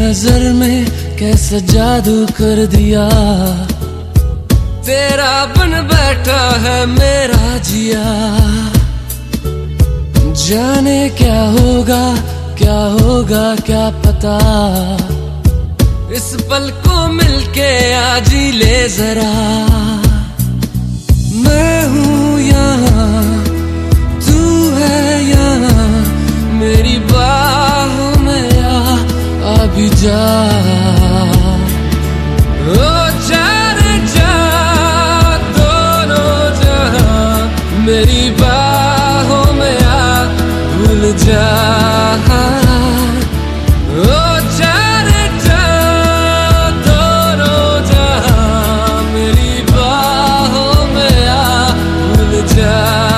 नजर में कैसा जादू कर दिया, तेरा बन बैठा है मेरा जिया। जाने क्या होगा क्या पता, इस पल को मिलके आज ही ले जरा। मैं हूँ यहाँ, तू है यहाँ, मेरी बाहों में आ भी जा। ओ जाने जा दोनों जहां, मेरी बाहों में आ भूल जा। ओ जाने जा दोनों जहां, मेरी बाहों में आ भूल जा।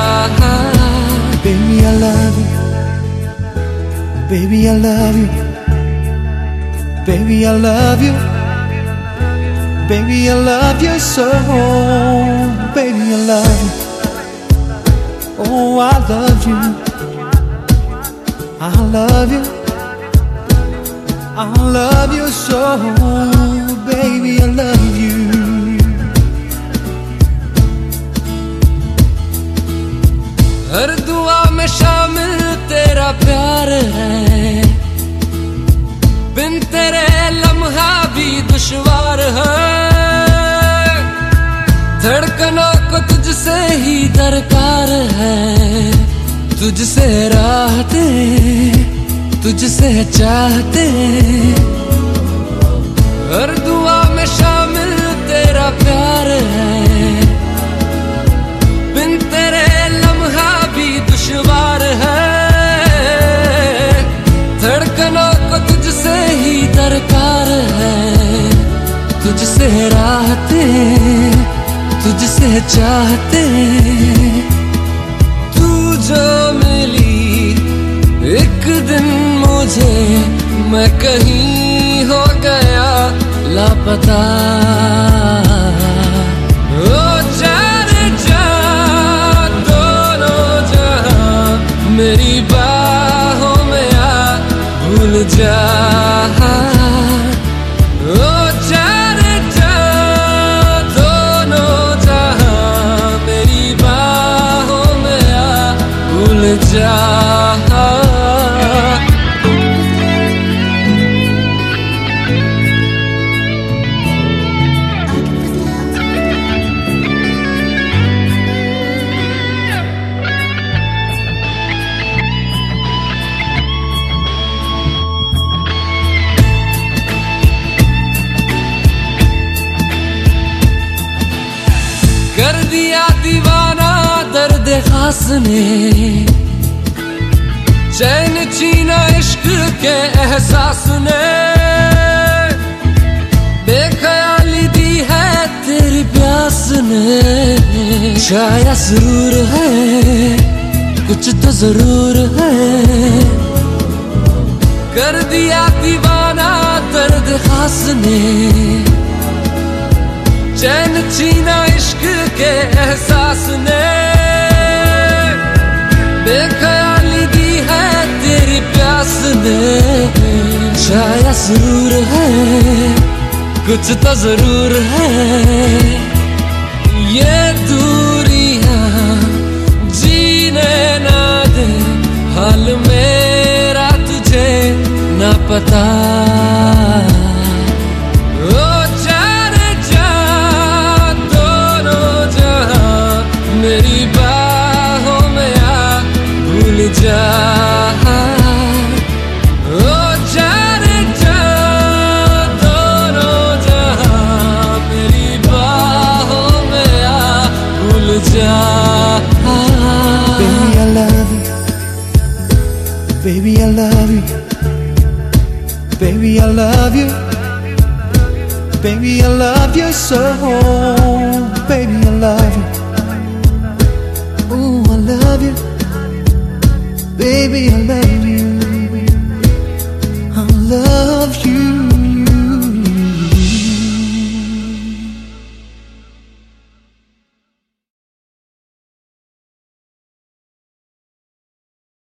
Baby, I love you. Baby, I love you. Baby, I love you. Baby, I love you so. Baby, I love you. Oh, I love you. I love you. I love you so. Baby, I love you. हर दुआ में शामिल तेरा प्यार है, बिन तेरे लम्हा भी दुश्वार है। धड़कनों को तुझसे ही दरकार है, तुझसे राहते तुझसे चाहते। हर दुआ में शामिल तेरा प्यार है, बिन तेरे लम्हा भी दुश्वार है। धड़कनों को तुझसे ही दरकार है, तुझसे राहते तुझसे चाहते। तू जो मिली एक दिन मुझे, मैं कहीं हो गया लापता। ओ जाने जा दोनों जहां, मेरी बाहों में आ भूल जा। ओ जाने जा दोनों जहां, मेरी बाहों में आ भूल जा। कर दिया दीवाना दर्द खास ने, चैन छीना इश्क के एहसास ने। बेख्याली दी है तेरी प्यास ने, शायद सुरूर है कुछ तो जरूर है। कर दिया दीवाना दर्द खास ने, चैन छीना इश्क के एहसास ने। बेख्याली दी है तेरी प्यास ने, शायद सुरूर है कुछ तो जरूर है। ये दूरियां जीने ना दे, हाल मेरा तुझे ना पता। मेरी बाहों में आ भूल जा। ओ जाने जा दोनों जहां, मेरी बाहों में आ भूल जा। Baby, I love you. Baby, I love you. Baby, I love you. Baby, I love you so. Baby, I love you. Ooh, I love you. Baby, I love you.